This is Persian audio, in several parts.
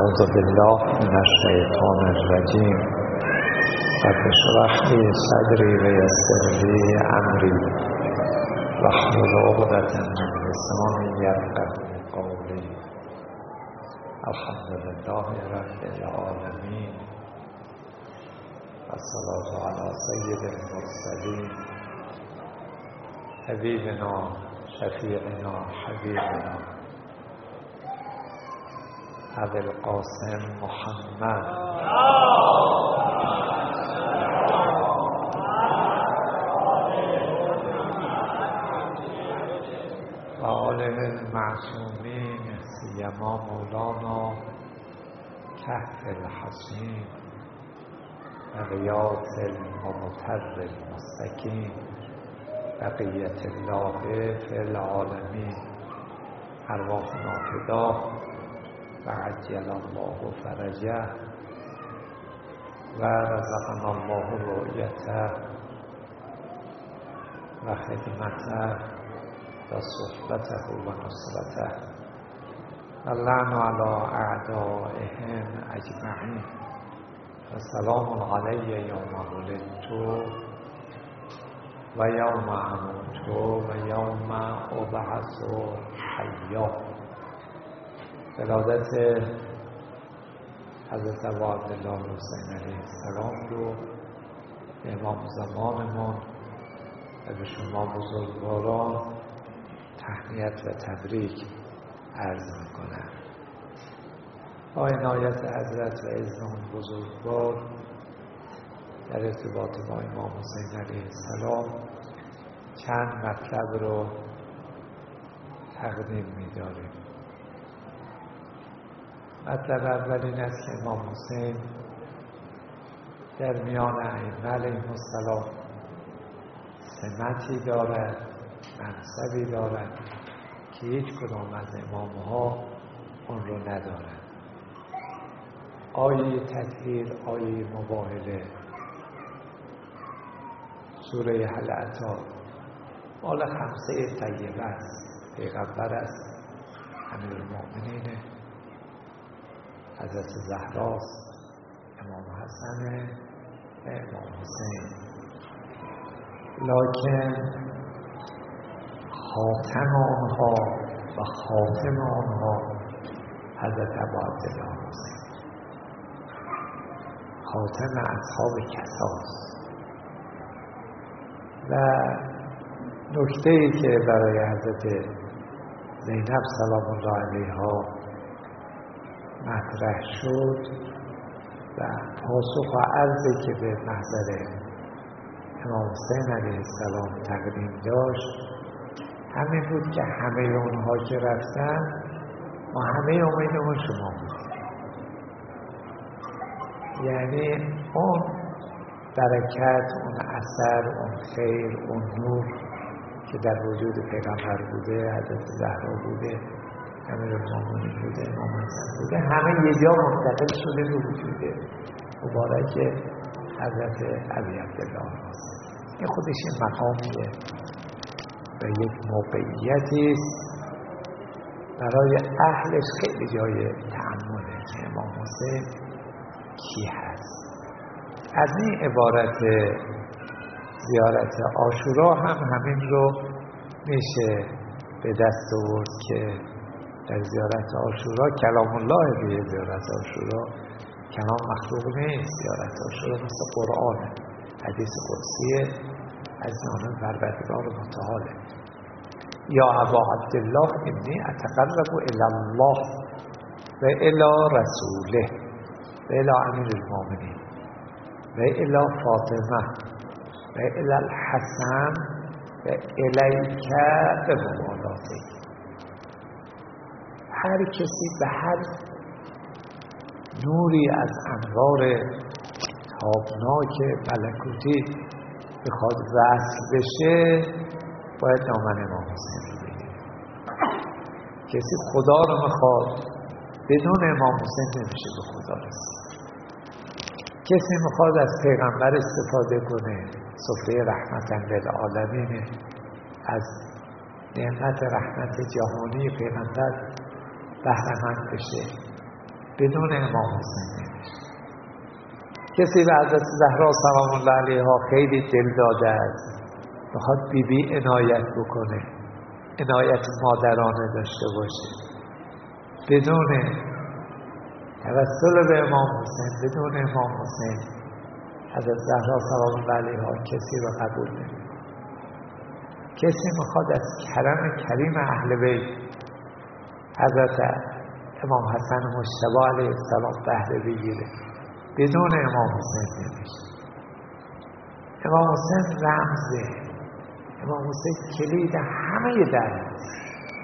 اعوذ بالله من الشیطان الرجیم. رب اشرح لی صدری و یسر لی امری واحلل عقدة من لسانی یفقهوا قولی. الحمد لله رب العالمین و الصلاة علی سید المرسلین حبیبنا شفیعنا حبیبنا ابی القاسم محمد و آله المعصومین سیما مولانا کهف الحسین و غیاث المعتز المستکین بقیت الله فی العالمین. ارواحنا فداه و عجل الله فرجه و رزقنا الله رؤیته و خدمته و صحبته و نصرته و اللعن علی اعدائهم اجمعین و سلام علی یوم ولدت و یوم اموت و یوم ابعث حیا. ولادت حضرت ابا عبدالله حسین علیه السلام رو به امام زمانمون و به شما بزرگواران تهنیت و تبریک عرض میکنم. با عنایت حضرت و اذن بزرگوار در ارتباط با امام حسین علیه السلام چند مطلب رو تقدیم می‌داریم. مطلب اول این است که امام حسین در میان ائمه علیهم السلام سمتی دارد، منصبی دارد که هیچ کدام از امام‌ها اون رو ندارد. آیه تطهیر، آیه مباهله، سوره هل اتی مال خمسه طیبه است. پیغمبر است، امیرالمؤمنین، حضرت زهراست، امام حسن و امام حسین. لکن خاتم آنها و خاتم آنها حضرت ابا عبدالله حسین، خاتم اصحاب کساست. و نکته‌ای که برای حضرت زینب سلام الله علیها مطرح شد و پاسخ و عرضی که به محضر امام حسین علیه السلام تقدیم داشت همین بود که همه اونها که رفتن ما همه امیدمون شما بودیم. یعنی اون برکت، اون اثر، اون خیر، اون نور که در وجود پیغمبر بوده، حضرت زهرا بوده، امیرالمومنین بوده، امام حسن بوده، همه یه جا منتقل شده به وجود مبارک حضرت ابی عبدالله حسین. این خودش مقامیه و یک موقعیتی است برای اهلش خیلی جای تأمله که امام حسین کی هست. از این عبارت زیارت عاشورا هم همین رو میشه به دست آورد که در زیارت عاشورا کلام الله به زیارت عاشورا کلام مخلوق نیست. زیارت عاشورا مثل قرآن، حدیث قدسی از جانب پروردگار متعاله. یا ابا عبدالله انی اتقرب الی الله و الی رسوله و الی امیرالمؤمنین و الی فاطمه و الی الحسن و الیک به موالاته. هر کسی به هر نوری از انوار تابناک ملکوتی بخواد وصل بشه باید دامن امام حسین رو بگیره. کسی خدا رو میخواد بدون امام حسین نمیشه به خدا رسید. کسی میخواد از پیغمبر استفاده کنه، سفره رحمت للعالمین، از نعمت رحمت جهانی پیغمبر بهره‌مند بشه، بدون امام حسین نمیشه. کسی به حضرت زهرا سلام الله علیها خیلی دل داده است، بخواد بیبی عنایت بکنه، عنایت مادرانه داشته باشه، بدون توسل به امام حسین، بدون امام حسین حضرت زهرا سلام الله علیها کسی رو قبول نمی‌کنه. کسی میخواد از کرم کریم اهل بیت حضرت امام حسن مجتبی علیه السلام بهره بگیره، بدون امام حسین نمیشه. امام حسین رمزه، امام حسین کلید همه درهاست.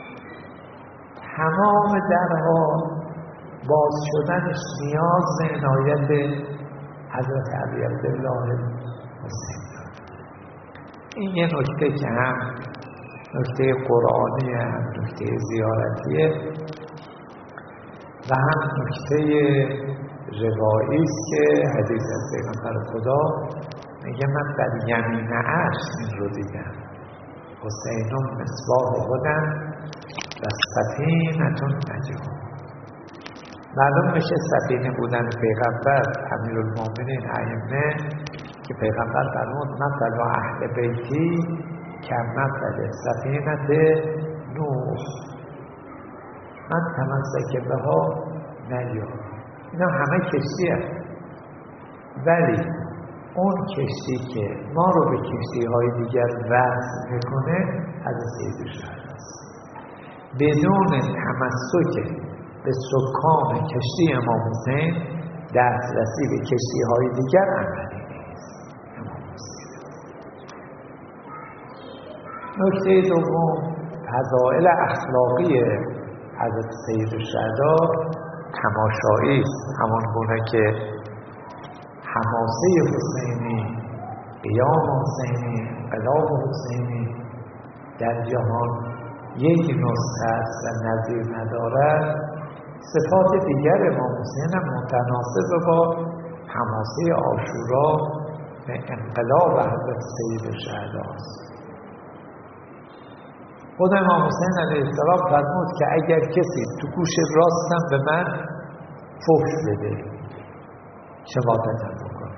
تمام درها باز شدنش نیاز به عنایت حضرت علی عبدالله حسین داره. این یه نکته که هم نکته قرآنی، هم نکته زیارتیه و هم نکته روایی است که حدیث از پیغمبر خدا میگه من در یمین عرش این رو دیدم، حسین مصباح هدی و سفینة نجاة. معلوم میشه سفینه بودن پیغمبر امیرالمومنین ائمه که پیغمبر فرمود مثل اهل بیتی کمثل سفینة نوح من تمسک بها نجا. اینا همه کشتی هست، ولی اون کشتی که ما رو به کشتی های دیگر وصل میکنه از سید الشهدا است. بدون تمسک به سکان کشتی امام حسین دسترسی به کشتی های دیگر عملی نیست. امام حسین. نکته دوم، فضائل اخلاقی حضرت سید الشهدا تماشایی است. همان گونه که حماسه حسینی، قیام حسینی، انقلاب حسینی در جهان یک نسخه است و نظیر ندارد، صفات دیگر امام حسین هم متناسب با حماسه عاشورا و انقلاب حضرت سید الشهدا است. خود امام حسین علیه السلام فرمود که اگر کسی تو گوش راستم به من فحش بده، شماتتم بکنه،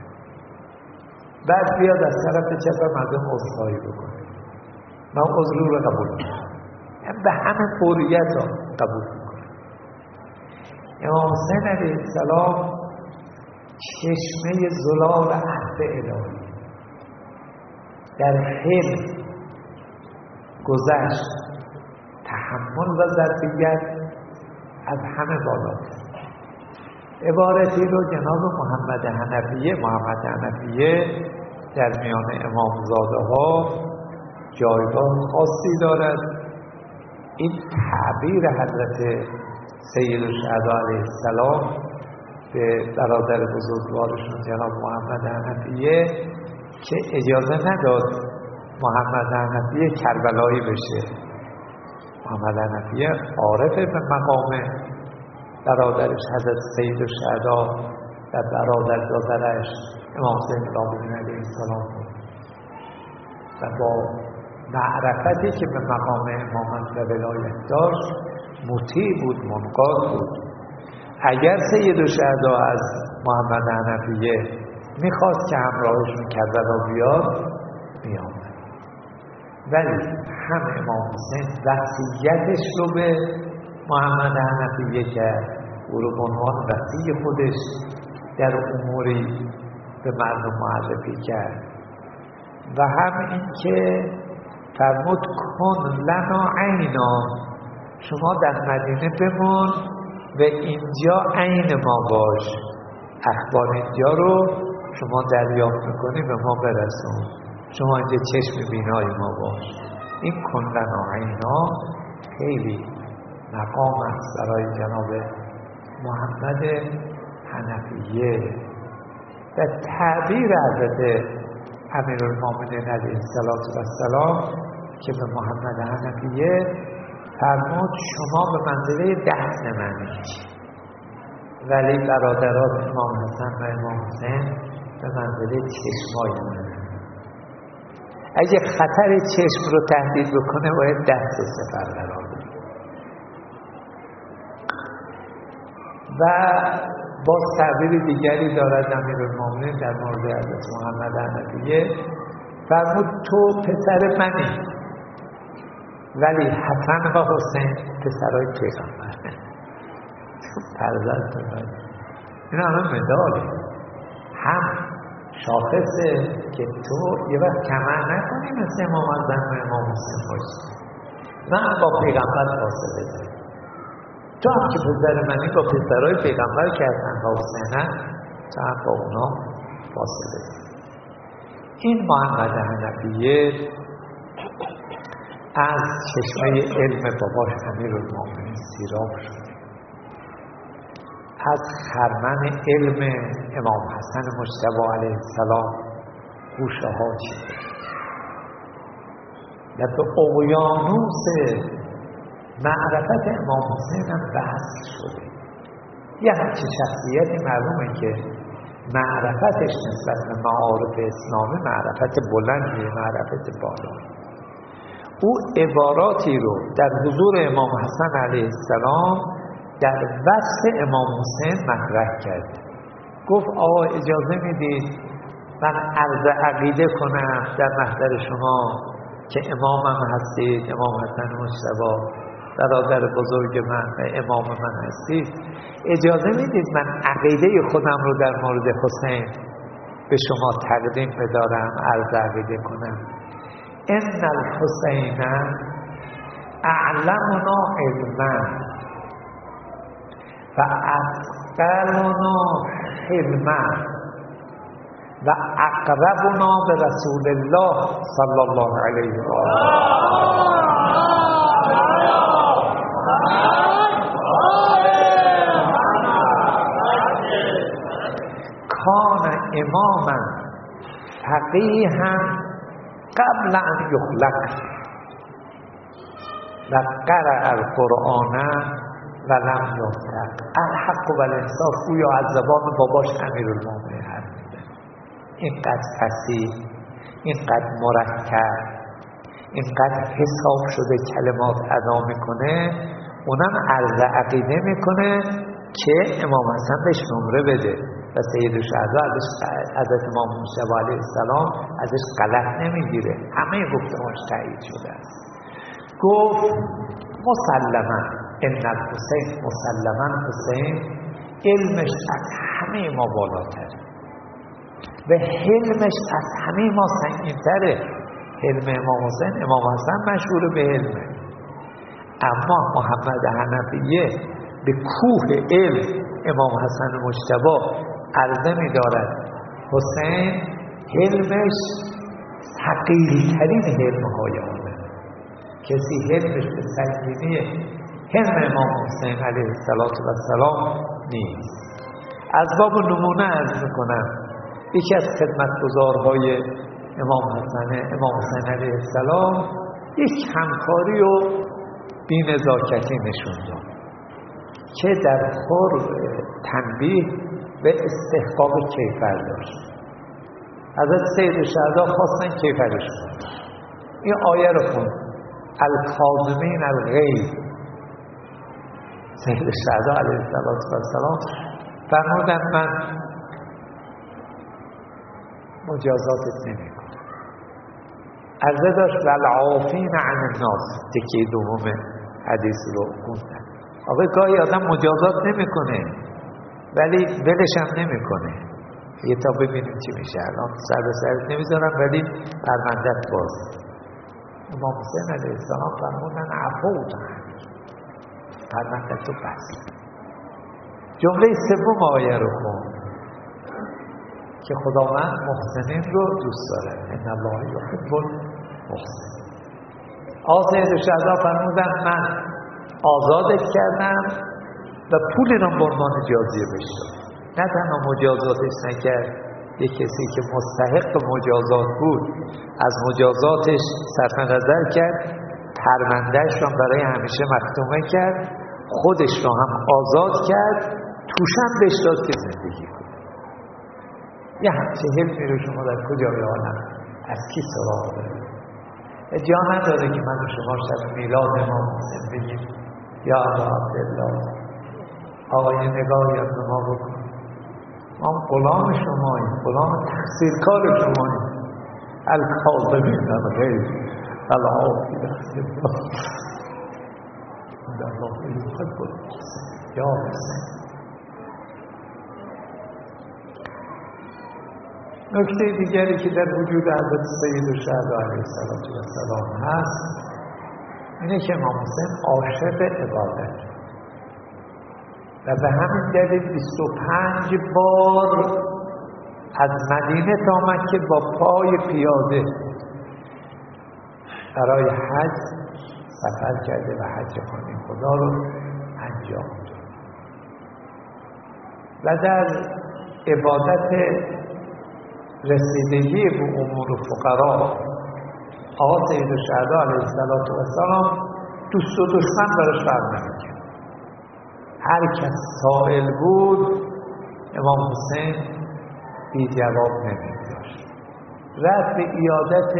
بعد بیاد از طرف چپ مردم عذرخواهی بکنه، من عذر رو قبول میکنم، به همه فوریت رو قبول میکنم. امام حسین علیه السلام چشمه زلال عهد الهی در حلم، گذشت، تحمل و ظرفیت از همه بالاتر. عبارتی رو جناب محمد حنفیه در میان امامزاده ها جایگاه خاصی دارد. این تعبیر حضرت سید الشهدا علیه السلام به برادر بزرگوارشون جناب محمد حنفیه که اجازه نداد محمد حنفیه کربلایی بشه. محمد حنفیه عارف به مقام برادرش حضرت سید الشهدا و برادر دادرش امام حسین رابعی علیه السلام بود و با معرفتی که به مقام امامت و ولایت داشت مطیع بود، منقاد بود. اگر سید الشهدا از محمد حنفیه میخواست که همراهشون کربلا بیاد میامد، ولی هم امام حسین وصیتش رو به محمد حنفیه کرد، او رو به عنوان وصی خودش در اموری به مردم معرفی کرد و هم این که فرمود کن لنا عینا، شما در مدینه بمون و اینجا عین ما باش، اخبار اینجا رو شما دریافت میکنی به ما برسون، شما اینجا چشم بینای ما باش. این کن لنا عینا خیلی مقام است برای جناب محمد حنفیه و تعبیر حضرت امیرالمومنین علیه السلام که به محمد حنفیه فرمود شما به منزله دست منید، ولی برادرات امام حسن و امام حسین به منزله چشمای منید. اگه خطر چشم رو تهدید بکنه باید دست و سپر قرار بده. و باز تعبیر دیگری دارد امیرالمومنین در مورد حضرت محمد حنفیه، فرمود تو پسر منی ولی حسن و حسین پسرای پیغمبر فرزند منی. این همه مداله، هم شاخصه که تو یه وقت کمر نکنی مثل امام حسن و امام حسین باشی، نه با پیغمبر فاصله داری. تو هم که پسر منی با پسرهای پیغمبر که حسن و حسینن، تو هم با اونا فاصله داری. این محمد حنفیه از چشمه علم باباش امیرالمومنین سیراب شد، از خرمن علم امام حسن مجتبی علیه السلام گوشه ها چیده و به اقیانوس معرفت امام حسین هم وصل شده. یه همچه شخصیتی معلومه که معرفتش نسبت به معارف اسلامی معرفت بلندی، معرفت بالا. او عباراتی رو در حضور امام حسن علیه السلام در وصف امام حسین مطرح کرد. گفت آقا اجازه میدید من عرض عقیده کنم در محضر شما که امامم هستید، امام حسن مجتبی برادر بزرگ من و امام من هستید، اجازه میدید من عقیده خودم رو در مورد حسین به شما تقدیم بدارم، عرض عقیده کنم. ان الحسین اعلمنا علما و افضلنا حلما و اقربنا به رسول الله صلی الله علیه و آله. کان اماما فقیها قبل ان یخلق و قرأ القرآن و لم یفتق. الحق و الانصاف گویا از زبان باباش امیرالمومنین حرف می‌زنه. اینقدر فصیح، اینقدر مرکب، اینقدر حساب شده کلمات ادا میکنه، اونم عرض عقیده میکنه که امام حسن بهش نمره بده و سید الشهدا ازش امام مجتبی علیه السلام ازش غلط نمیگیره. همه گفته‌هاش تایید شده است. گفت مسلما ان الحسین، مسلما حسین علمش از همه ما بالاتره و حلمش از همه ما سنگین‌تره. حلم امام حسین، امام حسن مشهور به حلمه، اما محمد حنفیه به کوه علم امام حسن مجتبی عرضه می دارد حسین حلمش ثقیل‌ترین حلم‌های آنه. کسی حلمش به سنگینی حلم امام حسین علیه السلام نیست. از باب نمونه عرض میکنم، یکی از خدمتگزارهای امام حسین علیه السلام یک همکاری و بی‌نزاکتی نشون داد که در خور تنبیه به استحقاق کیفر داشت. حضرت سید الشهدا خواستن کیفرش کنن. این آیه رو خوند، الکاظمین الغیظ. سید الشهدا علیه السلام فرمودن من مجازاتت نمی کنم. عرضه داشت والعافین عن الناس، تکیه دوم حدیث رو خوندن. آقای گاهی آدم مجازات نمیکنه ولی ولش هم نمیکنه، یه تا ببینیم چی میشه. الان سر به سرت نمیذارم ولی پرونده‌ات باز. امام حسین علیه السلام فرمودن عفوت، پرونده‌تو بس. جمله سوم آیه رو خوند که خداوند محسنین رو دوست داره، ان الله یحب المحسنین. سید الشهدا فرمودن من آزادت کردم و پول را به عنوان جازیه بشه. نه تنها مجازاتش نکرد، یک کسی که مستحق مجازات بود از مجازاتش صرف نظر کرد، پروندهش را برای همیشه مختومه کرد، خودش را هم آزاد کرد، توشم بهش داد که زندگی کنه. یه همچه حلمی رو شما در کجای عالم از کی سراغ دارید؟ جا نداره که من و شما شب میلاد امام حسین بگیم یا عبدالله آقای نگاهی از ما بکن، ما غلام شماییم، غلام تقصیرکار شماییم. الکاظمین الغیظ والعافین عن الناس والله یحب المحسنین. یا حسین. نکته دیگری که در وجود حضرت سیدالشهدا علیه السلام هست اینه که امام حسین عاشق عبادت و به همین دلیل 25 بار از مدینه تا مکه با پای پیاده برای حج سفر کرده و حج خانه خدا رو انجام داد. و در عبادت رسیدگی به امور فقرا آقا سیدالشهدا علیه السلام دوست و دشمن براش فرق نمی‌کرد. هر کس سائل بود امام حسین بی جواب نمی‌گذاشت. رفت به عیادت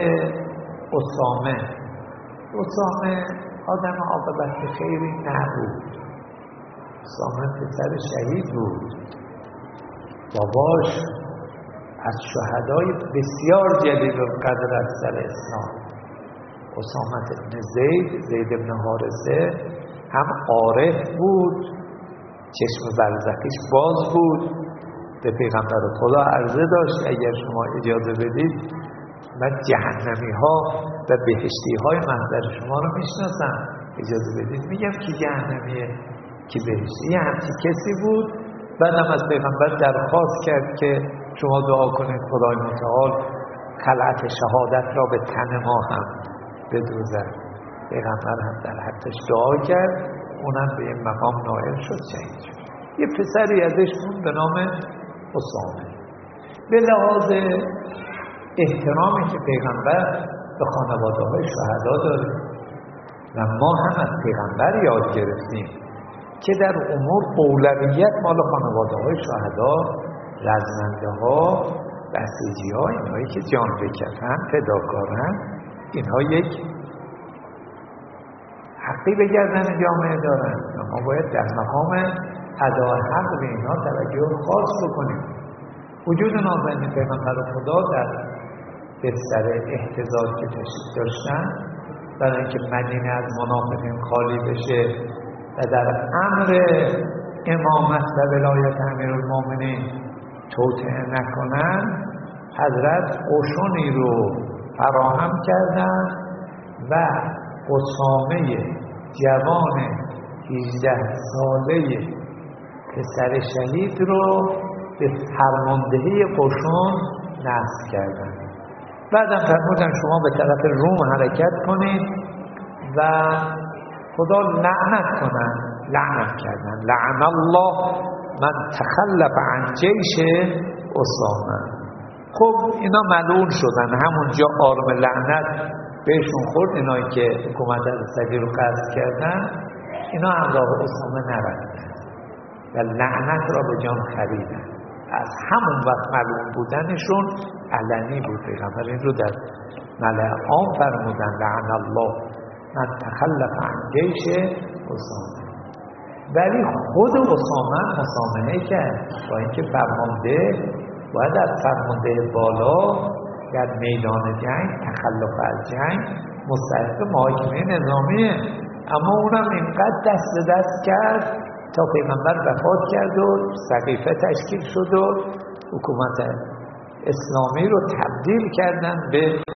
اسامه آدم عاقبت خیری نبود. اسامه پسر شهید بود، باباش از شهدای بسیار جلیل القدر از سر اسلام. اسامه بن زید بن حارثه هم عارف بود، چشم برزخیش باز بود، به پیغمبر خدا عرضه داشت اگر شما اجازه بدید من جهنمی ها و بهشتی های محضر شما رو میشناسم، اجازه بدید میگم کی جهنمیه کی بهشتی. همچی کسی بود. بعدم از پیغمبر درخواست کرد که شما دعا کنید خدای متعال خلعت شهادت را به تن ما هم بدوزد. پیغمبر هم در حقش دعا کرد، اونم به این مقام نائل شد، شهید شد. یه پسری ازش بود به نام اسامه. به لحاظ احترامی که پیغمبر به خانواده های شهدا داره و ما هم از پیغمبر یاد گرفتیم که در امور اولویت مال خانواده های شهدا، رزمنده ها، بسیجی ها، اینهایی که جان بکفن، فداکارن، اینها یک حقی به گردن جامعه دارن. ما باید در مقام ادای حق به اینها توجه خاص بکنیم. وجود نازنین پیغمبر خدا در بستر احتضار که تشریف داشتن برای اینکه مدینه از منافقین خالی بشه و در امر امامت و ولایت امیرالمومنین توطئه نکنن، حضرت قشونی رو فراهم کردن و اسامه جوان 18 ساله پسر شهید رو به فرماندهی قشون نصب کردن. بعدم فرمودن شما به طرف روم حرکت کنید و خدا لعنت کنن. لعنت کردن. لعن الله من تخلف عن جیش اسامه. خب اینا ملعون شدن. همونجا آرم لعنت بهشون خورد. اینایی که حکومت علی رو قصد کردن اینا همراه اسامه نرفتن و لعنت را به جان خریدن. از همون وقت ملعون بودنشون علنی بود. پیغمبر این رو در ملأ عام فرمودن لعن الله من تخلف عن جیش اسامه. ولی خود اسامه مسامحه کرد با اینکه فرمانده باید از فرمانده بالا در میدان جنگ تخلف از جنگ مستحق محاکمه نظامیه، اما اونم اینقدر دست به دست کرد تا پیغمبر وفات کرد و سقیفه تشکیل شد و حکومت اسلامی رو تبدیل کردن به